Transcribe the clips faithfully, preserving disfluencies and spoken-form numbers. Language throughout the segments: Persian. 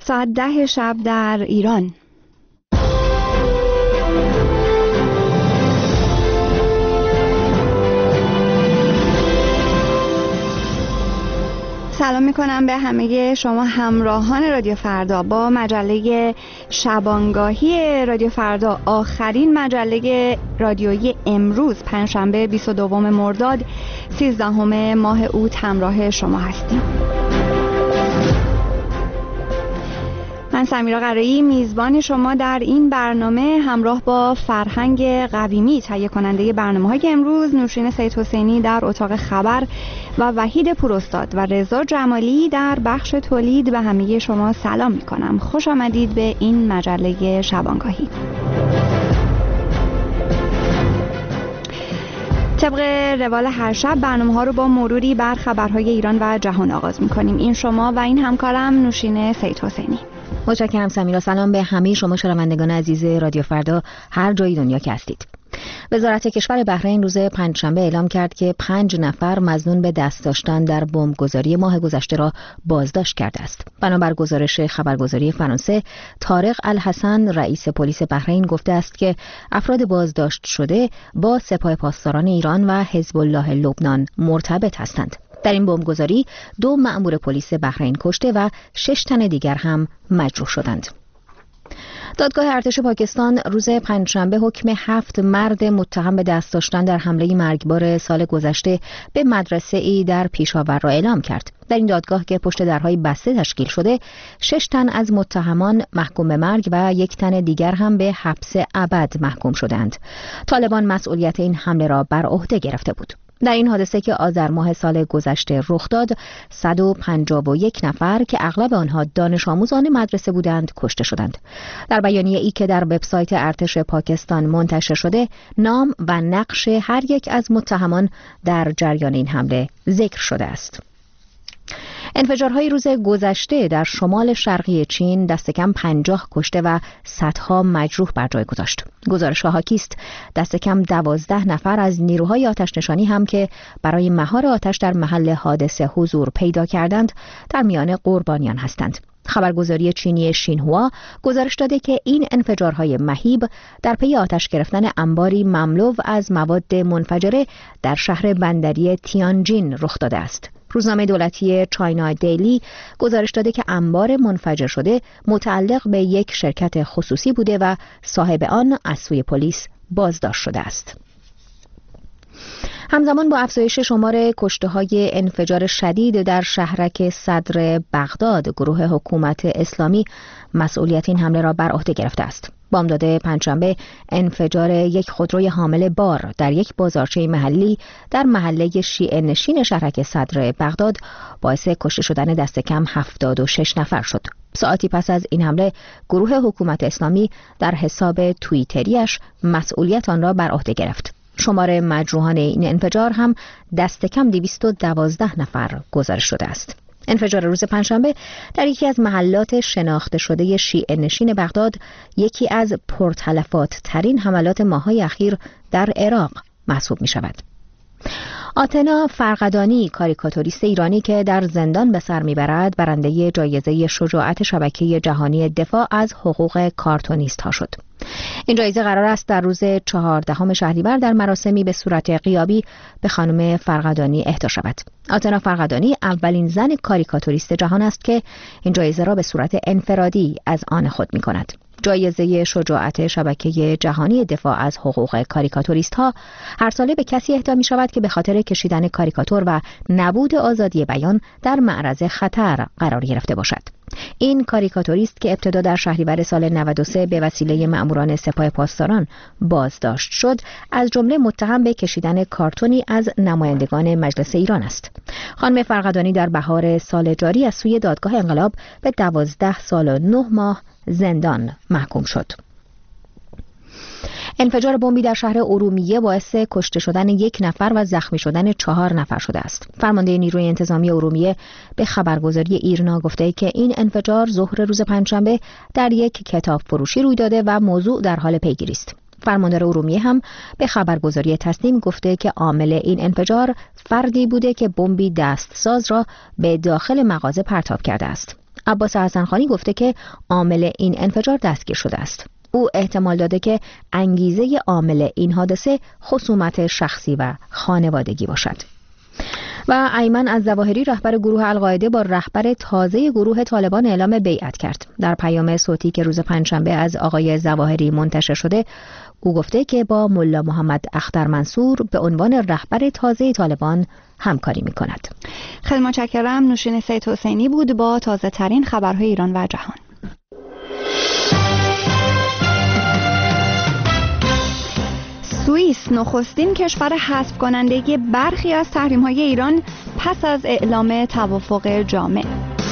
ساعت ده شب در ایران. سلام میکنم به همه شما همراهان رادیو فردا با مجله شبانگاهی رادیو فردا، آخرین مجله رادیویی امروز پنجشنبه بیست و دوم مرداد سیزدهم ماه اوت همراه شما هستیم. من سمیرا قرایی میزبان شما در این برنامه همراه با فرهنگ قویمی تهیه کننده برنامه‌های امروز، نوشین سید حسینی در اتاق خبر و وحید پوراستاد و رضا جمالی در بخش تولید به همه شما سلام میکنم. خوش آمدید به این مجله شبانگاهی. طبق روال هر شب برنامه ها رو با مروری بر خبرهای ایران و جهان آغاز میکنیم. این شما و این همکارم نوشین سید حسینی. متشکرم سمیرا. سلام به همه شما شنوندگان عزیز رادیو فردا هر جای دنیا که هستید. وزارت کشور بحرین روز پنجشنبه اعلام کرد که پنج نفر مظنون به دست داشتن در بمبگذاری ماه گذشته را بازداشت کرده است. بنابر گزارش خبرگزاری فرانسه، طارق الحسن رئیس پلیس بحرین گفته است که افراد بازداشت شده با سپاه پاسداران ایران و حزب الله لبنان مرتبط هستند. در این بمبگذاری دو مأمور پلیس بحرین کشته و شش تن دیگر هم مجروح شدند. دادگاه ارتش پاکستان روز پنجشنبه حکم هفت مرد متهم به دست داشتن در حمله مرگبار سال گذشته به مدرسه ای در پیشاور را اعلام کرد. در این دادگاه که پشت درهای بسته تشکیل شده، شش تن از متهمان محکوم به مرگ و یک تن دیگر هم به حبس ابد محکوم شدند. طالبان مسئولیت این حمله را بر عهده گرفته بود. در این حادثه که آذر ماه سال گذشته رخ داد، صد و پنجاه و یک نفر که اغلب آنها دانش آموزان مدرسه بودند کشته شدند. در بیانیه ای که در وبسایت ارتش پاکستان منتشر شده، نام و نقش هر یک از متهمان در جریان این حمله ذکر شده است. انفجارهای روز گذشته در شمال شرقی چین دست کم پنجاه کشته و صدها مجروح بر جای گذاشت. گزارش‌ها حاکی است دست کم دوازده نفر از نیروهای آتش نشانی هم که برای مهار آتش در محل حادثه حضور پیدا کردند در میان قربانیان هستند. خبرگزاری چینی شینهوا گزارش داده که این انفجارهای مهیب در پی آتش گرفتن انباری مملو از مواد منفجره در شهر بندری تیانجین رخ داده است. روزنامه دولتی چاینا دیلی گزارش داده که انبار منفجر شده متعلق به یک شرکت خصوصی بوده و صاحب آن از سوی پلیس بازداشت شده است. همزمان با افزایش شمار کشته‌های انفجار شدید در شهرک صدر بغداد، گروه حکومت اسلامی مسئولیت این حمله را بر عهده گرفته است. بامداد پنجشنبه انفجار یک خودروی حامل بار در یک بازارچه محلی در محله شیعه نشین شهرک صدر بغداد باعث کشته شدن دست کم هفتاد و شش نفر شد. ساعتی پس از این حمله، گروه حکومت اسلامی در حساب توییتریش مسئولیت آن را بر عهده گرفت. شمار مجروحان این انفجار هم دست کم دویست و دوازده نفر گزارش شده است. انفجار روز پنجشنبه در یکی از محلات شناخته شده شیعه نشین بغداد یکی از پرتلفات ترین حملات ماه‌های اخیر در عراق محسوب می شود. آتنا فرقدانی، کاریکاتوریست ایرانی که در زندان به سر میبرد، برنده جایزه شجاعت شبکه جهانی دفاع از حقوق کارتونیست ها شد. این جایزه قرار است در روز چهاردهم شهریور در مراسمی به صورت غیابی به خانم فرقدانی اهدا شود. آتنا فرقدانی اولین زن کاریکاتوریست جهان است که این جایزه را به صورت انفرادی از آن خود می کند. جایزه شجاعت شبکه جهانی دفاع از حقوق کاریکاتوریست ها هر ساله به کسی اهدا می شود که به خاطر کشیدن کاریکاتور و نبود آزادی بیان در معرض خطر قرار گرفته باشد. این کاریکاتوریست که ابتدا در شهریور سال نود و سه به وسیله مأموران سپاه پاسداران بازداشت شد، از جمله متهم به کشیدن کارتونی از نمایندگان مجلس ایران است. خانم فرقدانی در بهار سال جاری از سوی دادگاه انقلاب به دوازده سال و نه ماه زندان محکوم شد. انفجار بمبی در شهر ارومیه باعث کشته شدن یک نفر و زخمی شدن چهار نفر شده است. فرمانده نیروی انتظامی ارومیه به خبرگزاری ایرنا گفته که این انفجار ظهر روز پنجشنبه در یک کتاب فروشی روی داده و موضوع در حال پیگیری است. فرماندار ارومیه هم به خبرگزاری تصنیم گفته که عامل این انفجار فردی بوده که بمبی دستساز را به داخل مغازه پرتاب کرده است. عباس حسنخانی گفته که عامل این انفجار دستگیر شده است. او احتمال داده که انگیزه عامل این حادثه خصومت شخصی و خانوادگی باشد. و ایمن الظواهری رهبر گروه القاعده با رهبر تازه گروه طالبان اعلام بیعت کرد. در پیام صوتی که روز پنجشنبه از آقای ظواهری منتشر شده، او گفته که با ملا محمد اختر منصور به عنوان رهبر تازه طالبان همکاری می کند. خیلی متشکرم. نوشین سید حسینی بود با تازه ترین خبرهای ایران و جهان. سوئیس نخستین کشور حذف کننده برخی از تحریم‌های ایران پس از اعلام توافق جامع.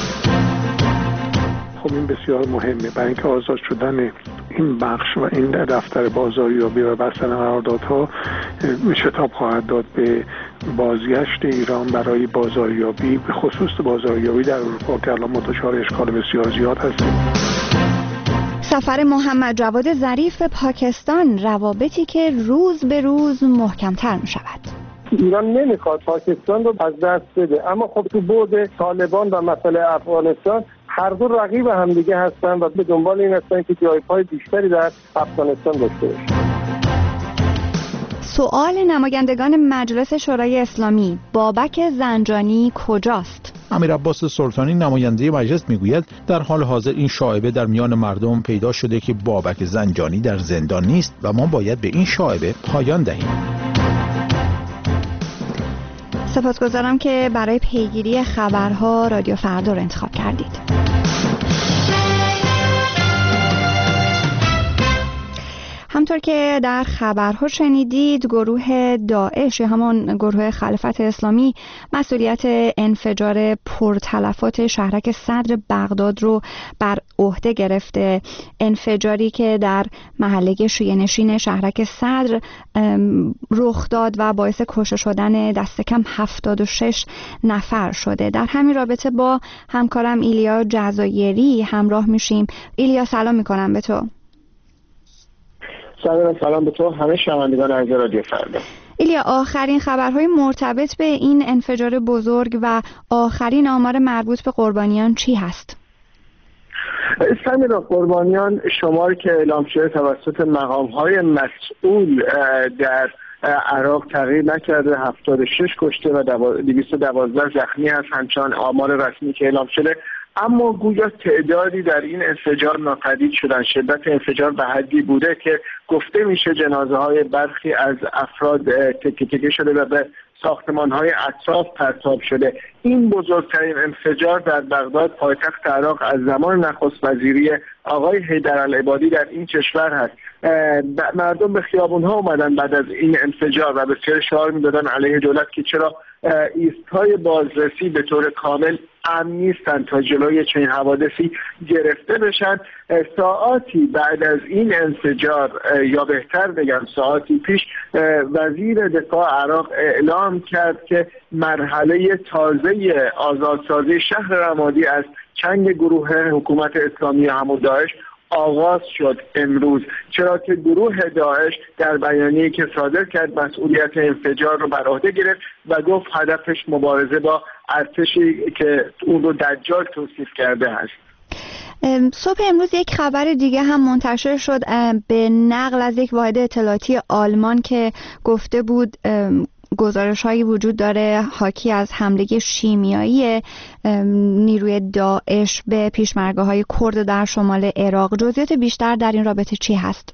خب این بسیار مهمه برای اینکه آزاد شدن این بخش و این دفتر بازاریابی و بستن قراردادها شتاب خواهد داد به بازگشت ایران برای بازاریابی، به خصوص بازاریابی در اروپا که الان متشار اشکال بسیار زیاد هستیم. سفر محمد جواد ظریف به پاکستان، روابطی که روز به روز محکم‌تر می‌شود. ایران نمیخواد پاکستان رو از دست بده، اما خب تو بعد طالبان و مسئله افغانستان هر دو رقیب همدیگه هستن و به دنبال این هستن که جایگاه بیشتری در افغانستان داشته باشن. سؤال نمایندگان مجلس شورای اسلامی: بابک زنجانی کجاست؟ امیر عباس سلطانی نماینده مجلس میگوید در حال حاضر این شایعه در میان مردم پیدا شده که بابک زنجانی در زندان نیست و ما باید به این شایعه پایان دهیم. سپاسگزارم که برای پیگیری خبرها رادیو فردا رو انتخاب کردید. همطور که در خبرها شنیدید، گروه داعش، همان گروه خلافت اسلامی، مسئولیت انفجار پرتلفات شهرک صدر بغداد رو بر عهده گرفته. انفجاری که در محله شیعه نشین شهرک صدر رخ داد و باعث کشته شدن دست کم هفتاد و شش نفر شده. در همین رابطه با همکارم ایلیا جزایری همراه میشیم. ایلیا، سلام میکنم به تو. سلام سلام به تو، همه شنوندگان عزیز رادیو فردا. ایلیا، آخرین خبرهای مرتبط به این انفجار بزرگ و آخرین آمار مربوط به قربانیان چی هست؟ سمیرا، قربانیان شماری که اعلام شده توسط مقام‌های مسئول در عراق تغییر نکرده، هفتاد و شش کشته و دویست و دوازده زخمی هست، همچنان آمار رسمی که اعلام شده. اما گویا تعدادی در این انفجار ناپدید شدن. شدت انفجار به حدی بوده که گفته میشه جنازه های برخی از افراد تکه تکه شده و به ساختمان های اطراف پرتاب شده. این بزرگترین انفجار در بغداد، پایتخت عراق، از زمان نخست وزیری آقای حیدرالعبادی در این کشور هست. مردم به خیابون ها اومدن بعد از این انفجار و بسیار شعار میدادن علیه دولت که چرا ایستگاه بازرسی به طور کامل امن نیستن تا جلوی چنین حوادثی گرفته بشن. ساعاتی بعد از این انفجار، یا بهتر بگم ساعاتی پیش، وزیر دفاع عراق اعلام کرد که مرحله تازه آزادسازی شهر رمادی از چنگ گروه حکومت اسلامی همون داعش آغاز شد امروز، چرا که گروه داعش در بیانیه‌ای که صادر کرد مسئولیت انفجار رو بر عهده گرفت و گفت هدفش مبارزه با ارتشی که اون رو دجال توصیف کرده است. صبح امروز یک خبر دیگه هم منتشر شد به نقل از یک واحد اطلاعاتی آلمان که گفته بود گزارش هایی وجود داره حاکی از حمله شیمیایی نیروی داعش به پیشمرگه های کرد در شمال عراق. جزئیات بیشتر در این رابطه چی هست؟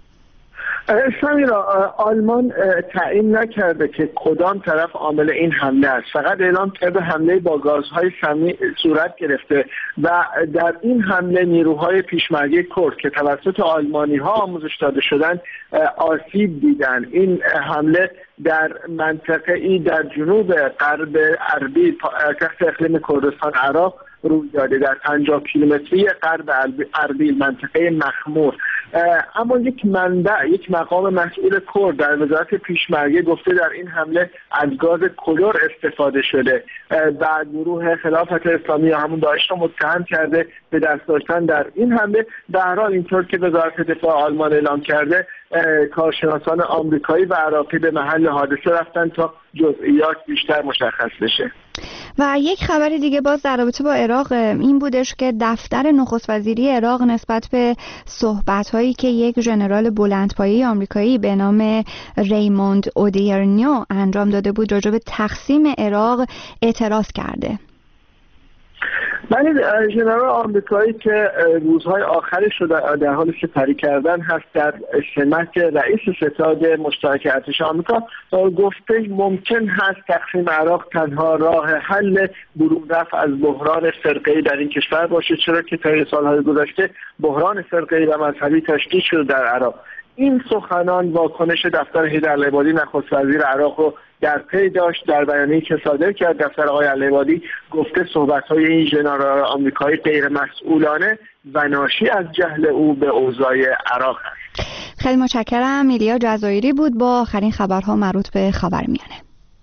سمیرا، آلمان تعیین نکرده که کدام طرف عامل این حمله است، فقط اعلام کرده حمله با گازهای سمی صورت گرفته و در این حمله نیروهای پیشمرگه کرد که توسط آلمانی ها آموزش داده شدن آسیب دیدن. این حمله در منطقه ای در جنوب غرب اربیل، تحت اقلیم کردستان عراق روی داده، در پنجاه کیلومتری غرب اربیل، منطقه مخمور. اما یک منبع، یک مقام مسئول کرد در وزارت پیشمرگه گفته در این حمله از گاز کلور استفاده شده و گروه خلافت اسلامی یا همون داعش رو متهم کرده به دست داشتن در این حمله. به هر حال اینطور که وزارت دفاع آلمان اعلام کرده، کارشناسان آمریکایی و عراقی به محل حادثه رفتن تا جزئیات بیشتر مشخص بشه. و یک خبر دیگه باز در رابطه با عراق این بودش که دفتر نخست وزیری عراق نسبت به صحبت‌هایی که یک ژنرال بلندپایه آمریکایی به نام ریموند اودیرنیو انجام داده بود راجع به تقسیم عراق اعتراض کرده. ولی ژنرال آمریکایی که روزهای آخرش رو در حال سپری کردن هست در سمت رئیس ستاد مشترک ارتش آمریکا گفته ممکن هست تقسیم عراق تنها راه حل برون رفت از بحران فرقه‌ای در این کشور باشه، چرا که طی سالهای گذشته بحران فرقه‌ای و مذهبی تشدید شده در عراق. این سخنان واکنش دفتر حیدر العبادی نخست وزیر عراق رو در پی داشت. در بیانیه‌ای که صادر کرد دفتر آقای العبادی گفته صحبت‌های این ژنرال آمریکایی غیر مسئولانه و ناشی از جهل او به اوضاع عراق است. خیلی متشکرم. میلیا جزایری بود با آخرین خبرها مربوط به خاورمیانه.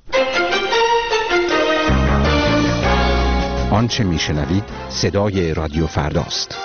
آنچه میشنوید صدای رادیو فرداست.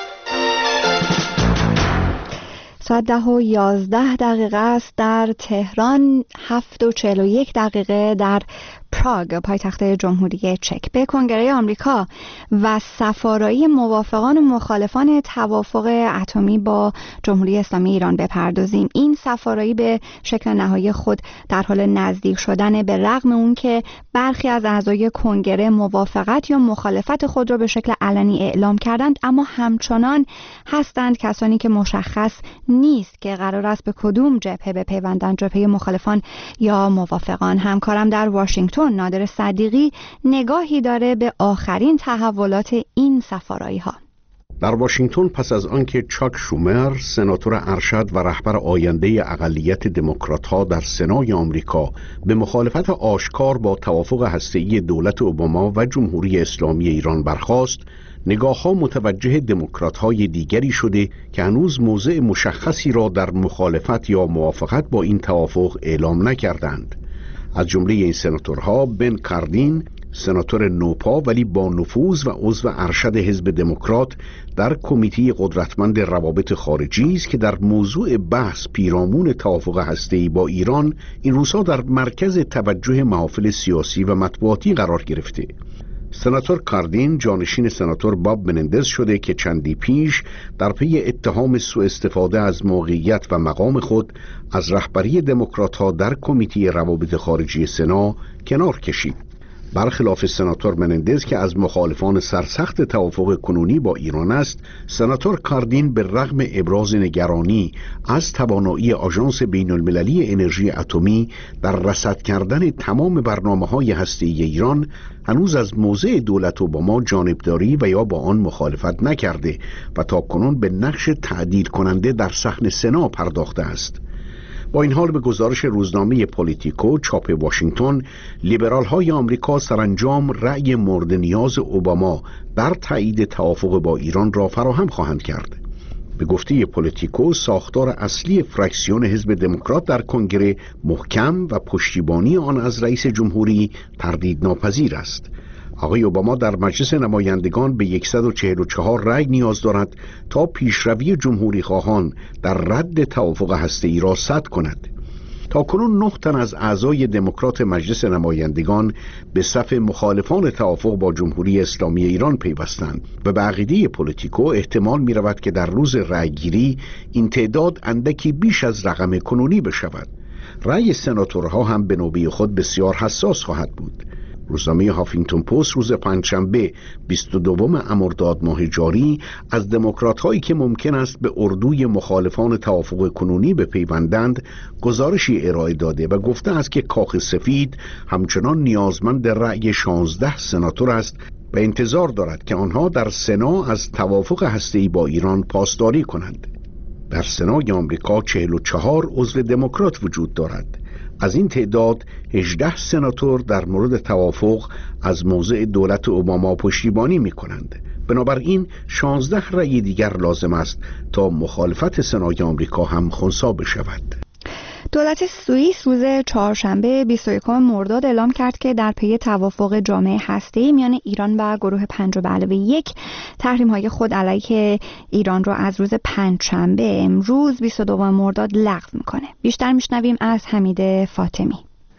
ساعت ده و یازده دقیقه است در تهران، هفت و چهل و یک دقیقه در پراگ پایتخت جمهوری چک. به کنگره آمریکا و سفارایی موافقان و مخالفان توافق اتمی با جمهوری اسلامی ایران بپردازیم. این سفارایی به شکل نهایی خود در حال نزدیک شدن، به رغم اون که برخی از اعضای کنگره موافقت یا مخالفت خود را به شکل علنی اعلام کردند، اما همچنان هستند کسانی که مشخص نیست که قرار است به کدوم جبهه بپیوندند، جبهه مخالفان یا موافقان. همکارم در واشنگتن نادر صدیقی نگاهی داره به آخرین تحولات این سفارایی ها. در واشنگتن پس از آنکه چاک شومر، سناتور ارشد و رهبر آینده اقلیت دموکرات‌ها در سنای آمریکا به مخالفت آشکار با توافق هسته‌ای دولت اوباما و جمهوری اسلامی ایران برخاست، نگاه‌ها متوجه دموکرات‌های دیگری شده که هنوز موضع مشخصی را در مخالفت یا موافقت با این توافق اعلام نکردند. از جمله این سناتورها بن کاردین، سناتور نوپا ولی با نفوذ و عضو ارشد حزب دموکرات در کمیته قدرتمند روابط خارجی است که در موضوع بحث پیرامون توافق هسته‌ای با ایران این روزها در مرکز توجه محافل سیاسی و مطبوعاتی قرار گرفته. سناتور کاردین جانشین سناتور باب منندز شده که چندی پیش در پی اتهام سوء استفاده از موقعیت و مقام خود از رهبری دموکرات‌ها در کمیته روابط خارجی سنا کنار کشید. برخلاف سناتور منندز که از مخالفان سرسخت توافق کنونی با ایران است، سناتور کاردین به رغم ابراز نگرانی از توانایی آژانس بین المللی انرژی اتمی در رصد کردن تمام برنامه‌های هسته‌ای ایران هنوز از موضع دولت اوباما جانبداری و یا با آن مخالفت نکرده و تاکنون به نقش تعدیل کننده در صحن سنا پرداخته است. با این حال به گزارش روزنامه پولیتیکو چاپ واشنگتن، لیبرال های آمریکا سرانجام رأی مورد نیاز اوباما در تایید توافق با ایران را فراهم خواهند کرد. به گفته پولیتیکو، ساختار اصلی فراکسیون حزب دموکرات در کنگره محکم و پشتیبانی آن از رئیس جمهوری تردید ناپذیر است. آقای اوباما در مجلس نمایندگان به صد و چهل و چهار رأی نیاز دارد تا پیشروی جمهوری خواهان در رد توافق هسته‌ای را سد کند. تاکنون نه تن از اعضای دموکرات مجلس نمایندگان به صف مخالفان توافق با جمهوری اسلامی ایران پیوستند و به عقیده پولیتیکو احتمال می رود که در روز رأیگیری این تعداد اندکی بیش از رقم کنونی بشود. رأی سناتورها هم به نوبه خود بسیار حساس خواهد بود. روزنامه هافینگتون پست روز پنجشنبه بیست و دوم مرداد ماه جاری از دموکرات‌هایی که ممکن است به اردوی مخالفان توافق کنونی بپیوندند گزارشی ارائه داده و گفته است که کاخ سفید همچنان نیازمند رأی شانزده سناتور است و انتظار دارد که آنها در سنا از توافق هسته‌ای با ایران پاسداری کنند. در سنای آمریکا چهل و چهار عضو دموکرات وجود دارد. از این تعداد هجده سناتور در مورد توافق از موضع دولت اوباما پشتیبانی می کنند. بنابراین شانزده رأی دیگر لازم است تا مخالفت سنای آمریکا هم خنثی بشود. دولت سوئیس روز چهارشنبه بیست و یکم مرداد اعلام کرد که در پی توافق جامع هسته‌ای میان ایران و گروه پنج به علاوه یک تحریم‌های خود علیه ایران را از روز پنجشنبه امروز بیست و دوم مرداد لغو میکنه. بیشتر میشنویم از حمید فاطمی.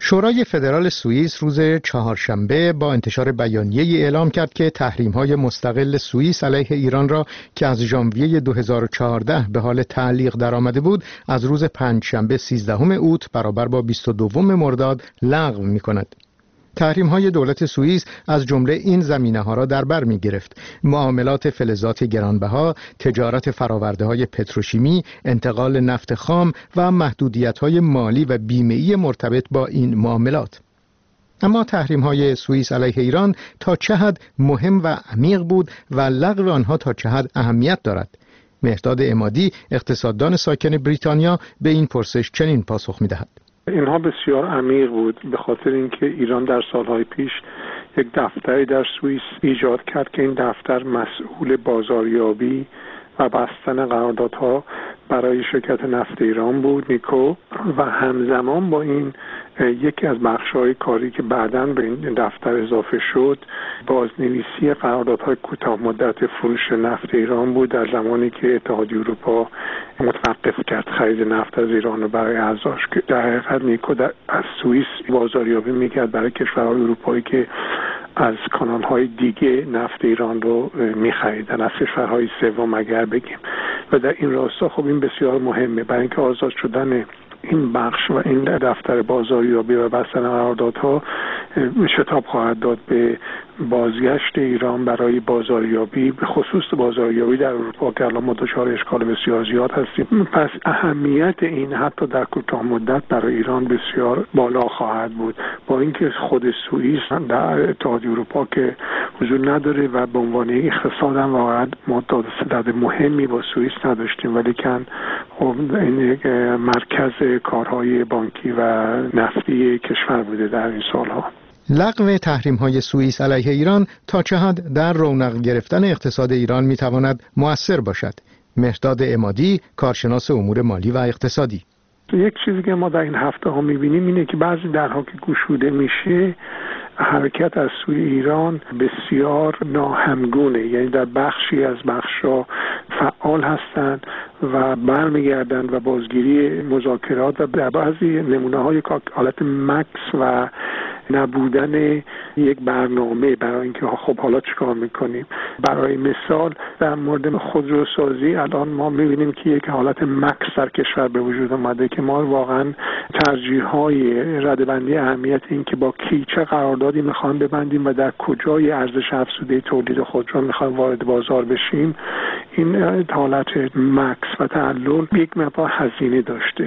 شورای فدرال سوئیس روز چهارشنبه با انتشار بیانیه‌ای اعلام کرد که تحریم‌های مستقل سوئیس علیه ایران را که از ژانویه دو هزار و چهارده به حال تعلیق درآمده بود، از روز پنجشنبه سیزدهم اوت برابر با بیست و دوم مرداد لغو می‌کند. تحریم‌های دولت سوئیس از جمله این زمینه‌ها را در بر می‌گرفت: معاملات فلزات گرانبها، تجارت فرآورده‌های پتروشیمی، انتقال نفت خام و محدودیت‌های مالی و بیمه‌ای مرتبط با این معاملات. اما تحریم‌های سوئیس علیه ایران تا چه حد مهم و عمیق بود و لغو آنها تا چه حد اهمیت دارد؟ مهرداد عمادی، اقتصاددان ساکن بریتانیا، به این پرسش چنین پاسخ می‌دهد: اینها بسیار عمیق بود، به خاطر اینکه ایران در سالهای پیش یک دفتری در سوئیس ایجاد کرد که این دفتر مسئول بازاریابی و بستن قراردادها برای شرکت نفت ایران بود، نیکو، و همزمان با این یکی از بخش‌های کاری که بعداً به این دفتر اضافه شد بازنویسی قراردادهای کوتاه مدت فروش نفت ایران بود، در زمانی که اتحادیه اروپا متوقف کرد خرید نفت از ایران رو برای اعضاش. که در حقیقت نیکو در از سوئیس بازاریابی میکرد برای کشورهای اروپایی که از کانال‌های دیگه نفت ایران رو می‌خریدن، از کشورهای سوم اگر بگیم. و در این راستا خب این بسیار مهمه، برای اینکه آزاد شدن این بخش و این دفتر بازاریابی و بستن قراردادها شتاب خواهد داد به بازگشت ایران برای بازاریابی، به خصوص بازاریابی در اروپا که الان ما دچار اشکال بسیار زیاد هستیم. پس اهمیت این حتی در کوتاه مدت برای ایران بسیار بالا خواهد بود، با اینکه خود سوئیس در اتحادیه اروپا که حضور نداره و به عنوان اقتصاد هم واقعا ما صدد مهمی با سوئیس نداشتیم، ولی کن این یک مرکز کارهای بانکی و نفتی کشور بوده در این سالها. لغو تحریم‌های سوئیس علیه ایران تا چه حد در رونق گرفتن اقتصاد ایران می‌تواند مؤثر باشد؟ مهرداد عمادی، کارشناس امور مالی و اقتصادی: یک چیزی که ما در این هفته ها می‌بینیم اینه که بعضی درها که گشوده میشه، حرکت از سوی ایران بسیار ناهمگونه، یعنی در بخشی از بخش‌ها فعال هستند و برمیگردند و بازگیری مذاکرات و در بعضی نمونه‌های حالت مکس و نبودن یک برنامه برای اینکه خب حالا چیکار میکنیم. برای مثال در مورد خودروسازی الان ما میبینیم که یک حالت مکس در کشور به وجود اومده که ما واقعا ترجیح‌های ردبندی اهمیت این که با کی چه قراردادی میخوایم ببندیم و در کجای ارزش افزوده تولید خودرو میخوایم وارد بازار بشیم، این حالت مکس و تعلل یک مقدار هزینه داشته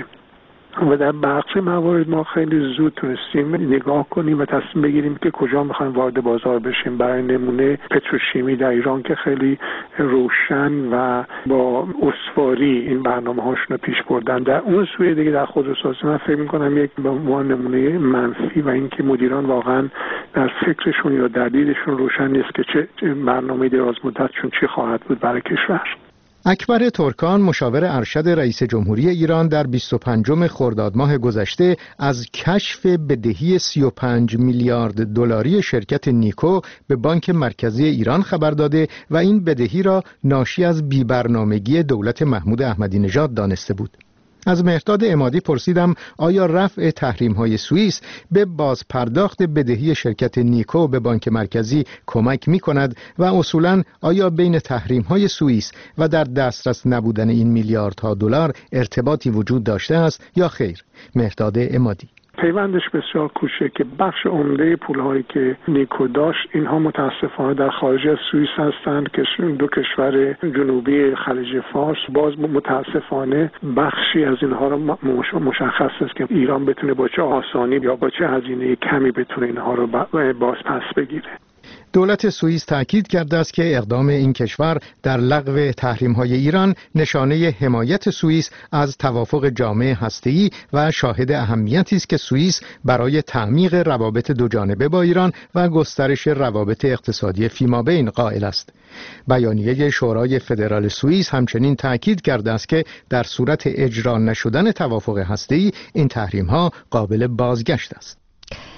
و در بخش موارد ما خیلی زود تونستیم نگاه کنیم و تصمیم بگیریم که کجا میخوایم وارد بازار بشیم. برای نمونه پتروشیمی در ایران که خیلی روشن و با اسواری این برنامه هاشون رو پیش بردن. در اون سوی دیگه در خودروسازی من فکر میکنم یک به عنوان نمونه منفی و اینکه مدیران واقعا در فکرشون یا در دیدشون روشن نیست که چه برنامه دراز مدتشون چی خواهد بود برای کشور. اکبر ترکان، مشاور ارشد رئیس جمهوری ایران، در بیست و پنجم خرداد ماه گذشته از کشف بدهی سی و پنج میلیارد دلاری شرکت نیکو به بانک مرکزی ایران خبر داده و این بدهی را ناشی از بی‌برنامگی دولت محمود احمدی نژاد دانسته بود. از مهرداد عمادی پرسیدم آیا رفع تحریم‌های سوئیس به بازپرداخت بدهی شرکت نیکو به بانک مرکزی کمک می‌کند و اصولاً آیا بین تحریم‌های سوئیس و در دسترس نبودن این میلیاردها دلار ارتباطی وجود داشته است یا خیر؟ مهرداد عمادی: پیوندش بسیار کوچه که بخش عمده پولهایی که نیکو داشت اینها متاسفانه در خارج از سوئیس هستند که دو کشور جنوبی خلیج فارس. باز متاسفانه بخشی از اینها رو مشخص است که ایران بتونه با چه آسانی یا با چه هزینه کمی بتونه اینها رو باز پس بگیره. دولت سوئیس تأکید کرده است که اقدام این کشور در لغو تحریم‌های ایران نشانه حمایت سوئیس از توافق جامع هسته‌ای و شاهد اهمیتی است که سوئیس برای تعمیق روابط دوجانبه با ایران و گسترش روابط اقتصادی فیمابین قائل است. بیانیه شورای فدرال سوئیس همچنین تأکید کرده است که در صورت اجرا نشدن توافق هسته‌ای این تحریم‌ها قابل بازگشت است.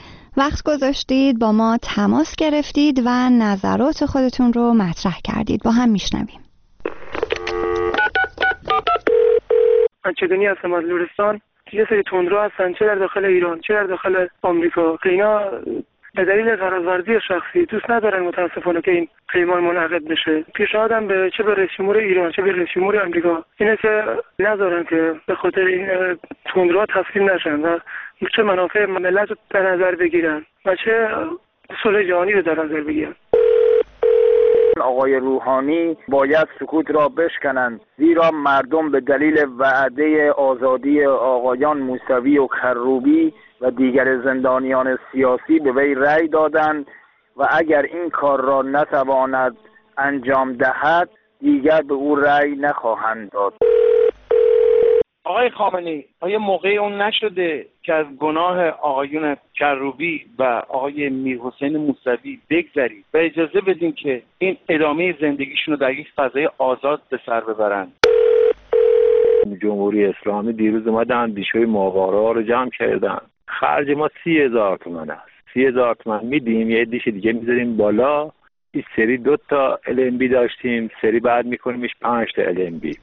وقت گذاشتید، با ما تماس گرفتید و نظرات خودتون رو مطرح کردید. با هم میشنویم. چدنی هستم از لرستان. یه سری تندرو هستن، چه در داخل ایران چه در داخل آمریکا، که اینا به دلیل غرض‌ورزی شخصی دوست ندارن متاسفانه که این پیمان منعقد بشه. پیشنهادم به چه به رئیس جمهور ایران چه به رئیس جمهور آمریکا اینه که نذارن که به خاطر این تندروها تسلیم نشن و چه منافع ملت رو در نظر بگیرن و چه صلح جهانی رو در نظر بگیرن. آقای روحانی باید سکوت را بشکنند، زیرا مردم به دلیل وعده آزادی آقایان موسوی و کروبی و دیگر زندانیان سیاسی به وی رأی دادند و اگر این کار را نتواند انجام دهد دیگر به او رأی نخواهند داد. آقای خامنه‌ای، آیا موقع اون نشده که از گناه آقایون کروبی و آقای میرحسین موسوی بگذرید و اجازه بدیم که این ادامه زندگیشون رو در یک فضای آزاد به سر ببرن؟ جمهوری اسلامی دیروز اومدن دیشوی ماهواره رو جمع کردن. خرج ما سی هزار تومن است. سی هزار تومن میدیم، یه دیش دیگه میذاریم بالا. این سری دو تا ال ام بی داشتیم، سری بعد میکنیمش پنج تا ال ام بی.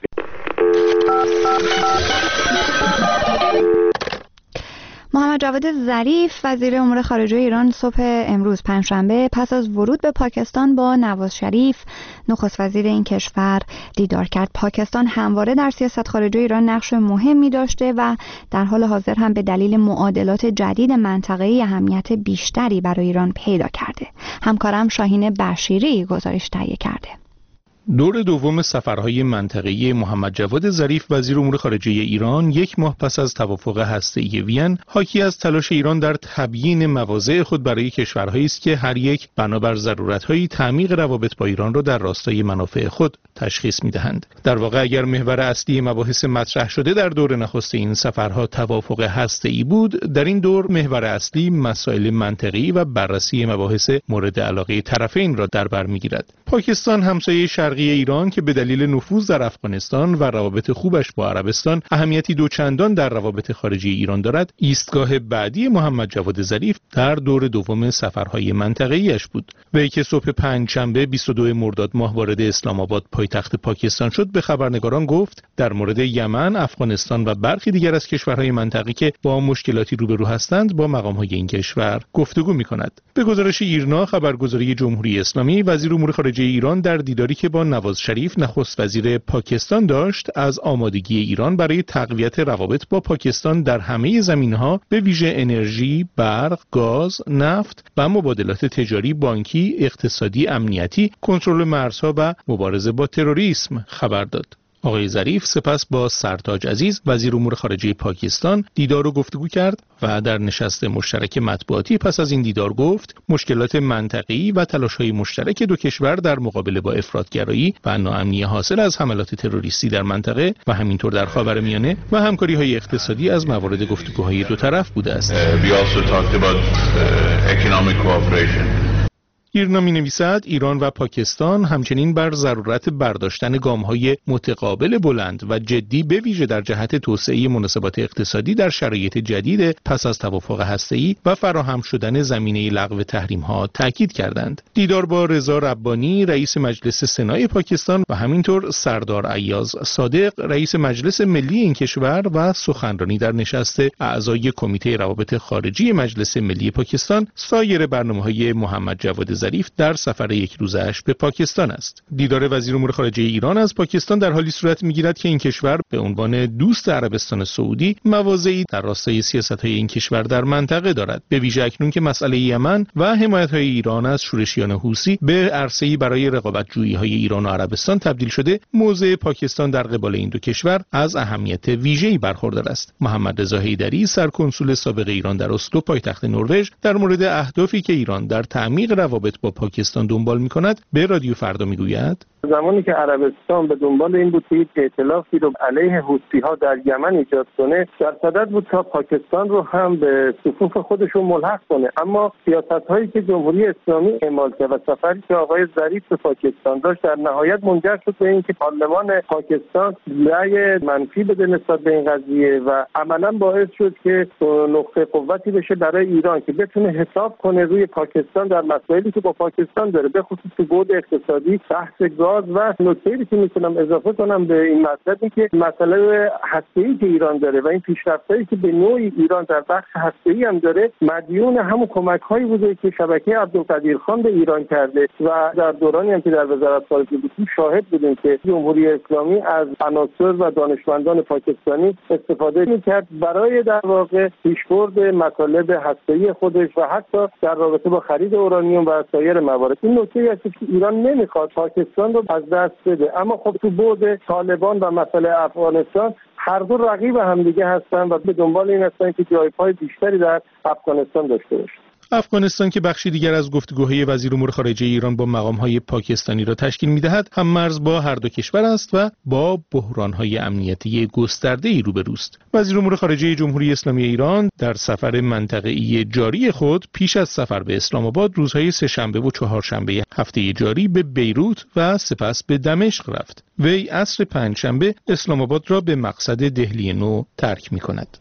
محمد جواد ظریف وزیر امور خارجه ایران صبح امروز پنجشنبه پس از ورود به پاکستان با نواز شریف نخست وزیر این کشور دیدار کرد. پاکستان همواره در سیاست خارجه ایران نقش مهمی داشته و در حال حاضر هم به دلیل معادلات جدید منطقه‌ای اهمیت بیشتری برای ایران پیدا کرده. همکارم شاهین بشیری گزارش تهیه کرده. دور دوم سفرهای منطقه‌ای محمد جواد ظریف وزیر امور خارجه ایران یک ماه پس از توافق هسته‌ای وین حاکی از تلاش ایران در تبیین مواضع خود برای کشورهایی است که هر یک بنابر ضرورت‌های تعمیق روابط با ایران را در راستای منافع خود تشخیص می‌دهند. در واقع اگر محور اصلی مباحث مطرح شده در دور نخست این سفرها توافق هسته‌ای بود، در این دور محور اصلی مسائل منطقه‌ای و بررسی مباحث مورد علاقه طرفین را در بر می‌گیرد. پاکستان همسایه شرقی ایران که به دلیل نفوذ در افغانستان و روابط خوبش با عربستان اهمیتی دوچندان در روابط خارجی ایران دارد، ایستگاه بعدی محمد جواد ظریف در دور دوم سفرهای منطقه‌ایش بود. وی که صبح پنجشنبه بیست و دوم مرداد ماه وارد اسلام آباد پایتخت پاکستان شد، به خبرنگاران گفت در مورد یمن، افغانستان و برخی دیگر از کشورهای منطقه‌ای که با مشکلاتی روبرو هستند با مقام‌های این کشور گفتگو می‌کند. به گزارش ایرنا خبرگزاری جمهوری اسلامی، وزیر امور خارجه ایران در دیداری که با نواز شریف نخست وزیر پاکستان داشت، از آمادگی ایران برای تقویت روابط با پاکستان در همه زمینه‌ها به ویژه انرژی، برق، گاز، نفت و مبادلات تجاری، بانکی، اقتصادی، امنیتی، کنترل مرزها و مبارزه با تروریسم خبر داد. آقای ظریف سپس با سرتاج عزیز وزیر امور خارجه پاکستان دیدار و گفتگو کرد و در نشست مشترک مطبوعاتی پس از این دیدار گفت مشکلات منطقه‌ای و تلاش‌های مشترک دو کشور در مقابله با افراطگرایی و ناامنی حاصل از حملات تروریستی در منطقه و همینطور در خاورمیانه و همکاری‌های اقتصادی از موارد گفتگوهای دو طرف بوده است. ایرنا می نویسد ایران و پاکستان همچنین بر ضرورت برداشتن گام‌های متقابل بلند و جدی به ویژه در جهت توسعه مناسبات اقتصادی در شرایط جدید پس از توافق هسته‌ای و فراهم شدن زمینه لغو تحریم‌ها تاکید کردند. دیدار با رضا ربانی رئیس مجلس سنای پاکستان و همینطور سردار ایاز صادق رئیس مجلس ملی این کشور و سخنرانی در نشست اعضای کمیته روابط خارجی مجلس ملی پاکستان سایر برنامه‌های محمد جواد ظریف در سفر یک روزش به پاکستان است. دیدار وزیر امور خارجه ایران از پاکستان در حالی صورت می‌گیرد که این کشور به عنوان دوست عربستان سعودی مواضعی در راستای سیاست‌های این کشور در منطقه دارد. به ویژه اکنون که مسئله یمن و حمایت‌های ایران از شورشیان حوثی به عرصه‌ای برای رقابت‌جویی‌های ایران و عربستان تبدیل شده، موضع پاکستان در قبال این دو کشور از اهمیت ویژه‌ای برخوردار است. محمد رضا حیدری سرکنسول سابق ایران در اسلو پایتخت نروژ در مورد اهدافی که ایران در تعمیق روابط با پاکستان دنبال می‌کند به رادیو فردا میگوید زمانی که عربستان به دنبال این بود که یک ائتلافی رو علیه حوثی‌ها در یمن ایجاد کنه، در صدد بود تا پاکستان رو هم به صفوف خودشون ملحق کنه. اما سیاست‌هایی که جمهوری اسلامی اعمال کرد و سفری که آقای ظریف به پاکستان داشت در نهایت منجر شد به اینکه پارلمان پاکستان رأی منفی بده نسبت به این قضیه و عملاً باعث شد که نقطه قوتی بشه برای ایران که بتونه حساب کنه روی پاکستان در مسائلی که با پاکستان داره، به خصوص تو بعد اقتصادی، بحث گاز. و نکته‌ای که میتونم اضافه کنم به این مطلب این که مسئله هسته‌ای که ایران داره و این پیشرفتایی که به نوعی ایران در بخش هسته‌ای هم داره مدیون همون کمک‌هایی بوده که شبکه عبدالقدیر خان به ایران کرده و در دورانی هم که در وزارت خارجه بود شاهد بودیم که جمهوری اسلامی از عناصر و دانشمندان پاکستانی استفاده می‌کرد برای در واقع پیشبرد مطالب هسته‌ای خودش و حتی در رابطه با خرید اورانیوم و سایر موارد. این نکته است که ایران نمی‌خواد پاکستان رو از دست بده، اما خب تو بعد طالبان و مسئله افغانستان هر دو رقیب همدیگه هستن و به دنبال این هستن که جای پای بیشتری در افغانستان داشته باشن. افغانستان که بخشی دیگر از گفتگوهای وزیر امور خارجه ایران با مقام‌های پاکستانی را تشکیل می‌دهد، هم مرز با هر دو کشور است و با بحران‌های امنیتی گسترده‌ای روبروست. وزیر امور خارجه جمهوری اسلامی ایران در سفر منطقه‌ای جاری خود پیش از سفر به اسلام آباد روزهای سه‌شنبه و چهارشنبه هفته جاری به بیروت و سپس به دمشق رفت. وی عصر پنجشنبه اسلام آباد را به مقصد دهلی نو ترک می‌کند.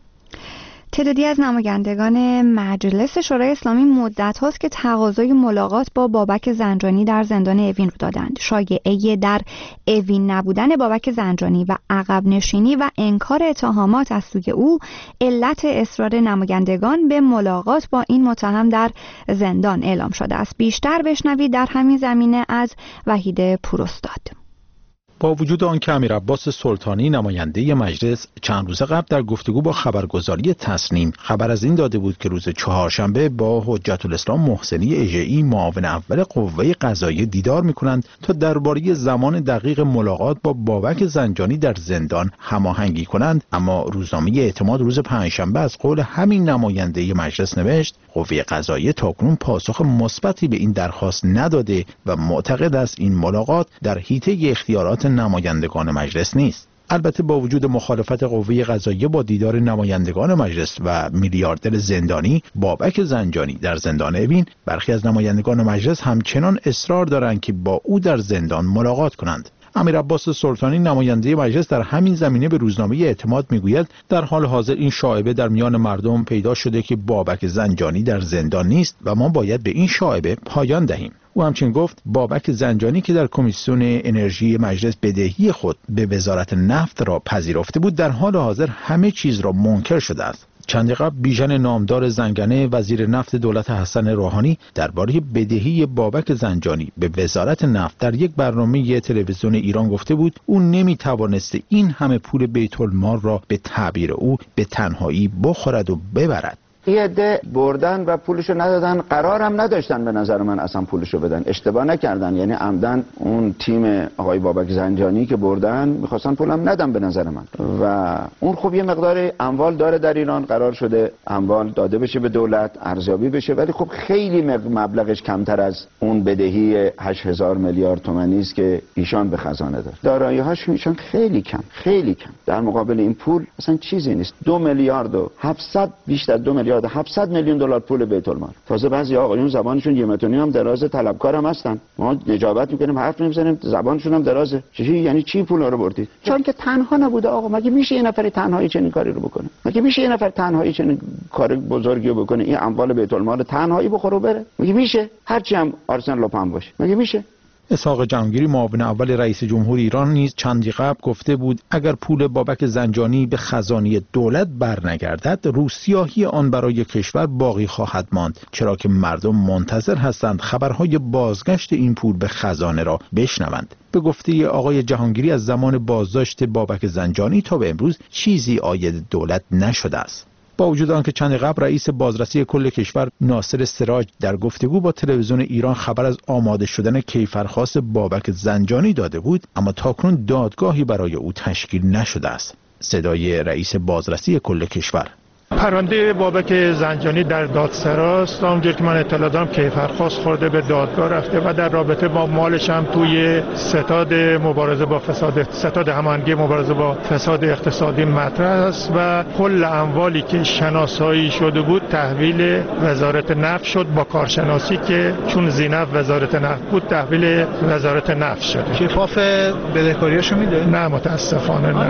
تعدادی از نمایندگان مجلس شورای اسلامی مدت هاست که تقاضای ملاقات با بابک زنجانی در زندان اوین رو دادند. شایعه در اوین نبودن بابک زنجانی و عقب نشینی و انکار اتهامات از سوی او علت اصرار نمایندگان به ملاقات با این متهم در زندان اعلام شده است. بیشتر بشنوید در همین زمینه از وحید پوراستاد. با وجود آنکه امیرعباس سلطانی نماینده مجلس چند روز قبل در گفتگو با خبرگزاری تصنیم خبر از این داده بود که روز چهارشنبه با حجت الاسلام محسنی اژه‌ای معاون اول قوه قضاییه دیدار می‌کنند تا درباره زمان دقیق ملاقات با بابک زنجانی در زندان هماهنگی کنند، اما روزنامه اعتماد روز پنجشنبه از قول همین نماینده مجلس نوشت قوه قضاییه تاکنون پاسخ مثبتی به این درخواست نداده و معتقد است این ملاقات در حیطه اختیارات نمایندگان مجلس نیست. البته با وجود مخالفت قوه قضاییه با دیدار نمایندگان مجلس و میلیاردر زندانی بابک زنجانی در زندان اوین، برخی از نمایندگان مجلس همچنان اصرار دارند که با او در زندان ملاقات کنند. امیرعباس سلطانی نماینده مجلس در همین زمینه به روزنامه اعتماد میگوید در حال حاضر این شایعه در میان مردم پیدا شده که بابک زنجانی در زندان نیست و ما باید به این شایعه پایان دهیم. او همچنین گفت بابک زنجانی که در کمیسیون انرژی مجلس بدهی خود به وزارت نفت را پذیرفته بود در حال حاضر همه چیز را منکر شده است. چندی قبل بیژن نامدار زنگنه وزیر نفت دولت حسن روحانی درباره بدهی بابک زنجانی به وزارت نفت در یک برنامه تلویزیون ایران گفته بود او نمیتوانست این همه پول بیت المال را به تعبیر او به تنهایی بخورد و ببرد. یه عده بردن و پولشو ندادن، قرارم نداشتن به نظر من اصلا پولشو بدن، اشتباه نکردن، یعنی عمدن اون تیم آقای بابک زنجانی که بردن میخواستن پولم ندن به نظر من. و اون خب یه مقدار اموال داره در ایران، قرار شده اموال داده بشه به دولت، ارزیابی بشه، ولی خب خیلی مبلغش کمتر از اون بدهی هشت هزار میلیارد تومانی است که ایشان به خزانه داره. دارایی‌هاش ایشان خیلی کم، خیلی کم در مقابل این پول اصلا چیزی نیست. دو میلیارد و هفتصد بیشتر دو میلیارد هفتصد میلیون دلار پول بیت المال. تازه بعضی آقایون زبانشون یه متونی هم دراز، طلبکار هم هستن. ما نجابت میکنیم حرف نمیزنیم، زبانشون هم درازه. چی یعنی چی پولا رو بردید؟ چون که تنها نبوده آقا. مگه میشه یه نفر تنهایی چنین کاری رو بکنه؟ مگه میشه یه نفر تنهایی چنین کار بزرگی رو بکنه؟ این اموال بیت المال تنهایی بخوره و بره؟ مگه میشه؟ هرچی هم آرسن لوپن باشه. مگه میشه؟ اسحاق جمگیری معاون اول رئیس جمهور ایران نیز چندی قبل گفته بود اگر پول بابک زنجانی به خزانه دولت برنگردد روسیاهی آن برای کشور باقی خواهد ماند، چرا که مردم منتظر هستند خبرهای بازگشت این پول به خزانه را بشنوند. به گفته آقای جهانگیری از زمان بازداشت بابک زنجانی تا به امروز چیزی عاید دولت نشده است. با وجود آنکه چند قبل رئیس بازرسی کل کشور ناصر سراج در گفتگو با تلویزیون ایران خبر از آماده شدن کیفرخواست بابک زنجانی داده بود، اما تاکنون دادگاهی برای او تشکیل نشده است. صدای رئیس بازرسی کل کشور: پرونده بابک زنجانی در دادسراست. اونجور که من اطلاع دارم کیفرخواست خورده به دادگاه رفته و در رابطه با مالش هم توی ستاد مبارزه با فساد ستاد هماهنگی مبارزه با فساد اقتصادی مطرح است و کل اموالی که شناسایی شده بود تحویل وزارت نفت شد با کارشناسی که چون زینف وزارت نفت بود تحویل وزارت نفت شد. شفاف بدهکاریاشو میده؟ نه متاسفانه نه.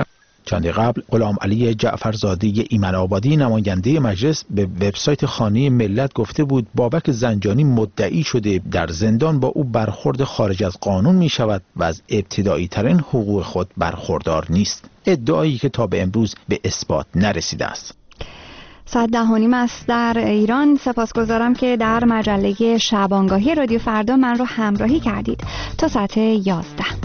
چندی قبل غلام علی جعفرزاده ایمن آبادی نماینده مجلس به وبسایت خانه ملت گفته بود بابک زنجانی مدعی شده در زندان با او برخورد خارج از قانون می شود و از ابتدایی ترین حقوق خود برخوردار نیست، ادعایی که تا به امروز به اثبات نرسیده است. ساعت ده و نیم است در ایران. سپاسگزارم که در مجله شبانگاهی رادیو فردا من رو همراهی کردید. تا ساعت یازده.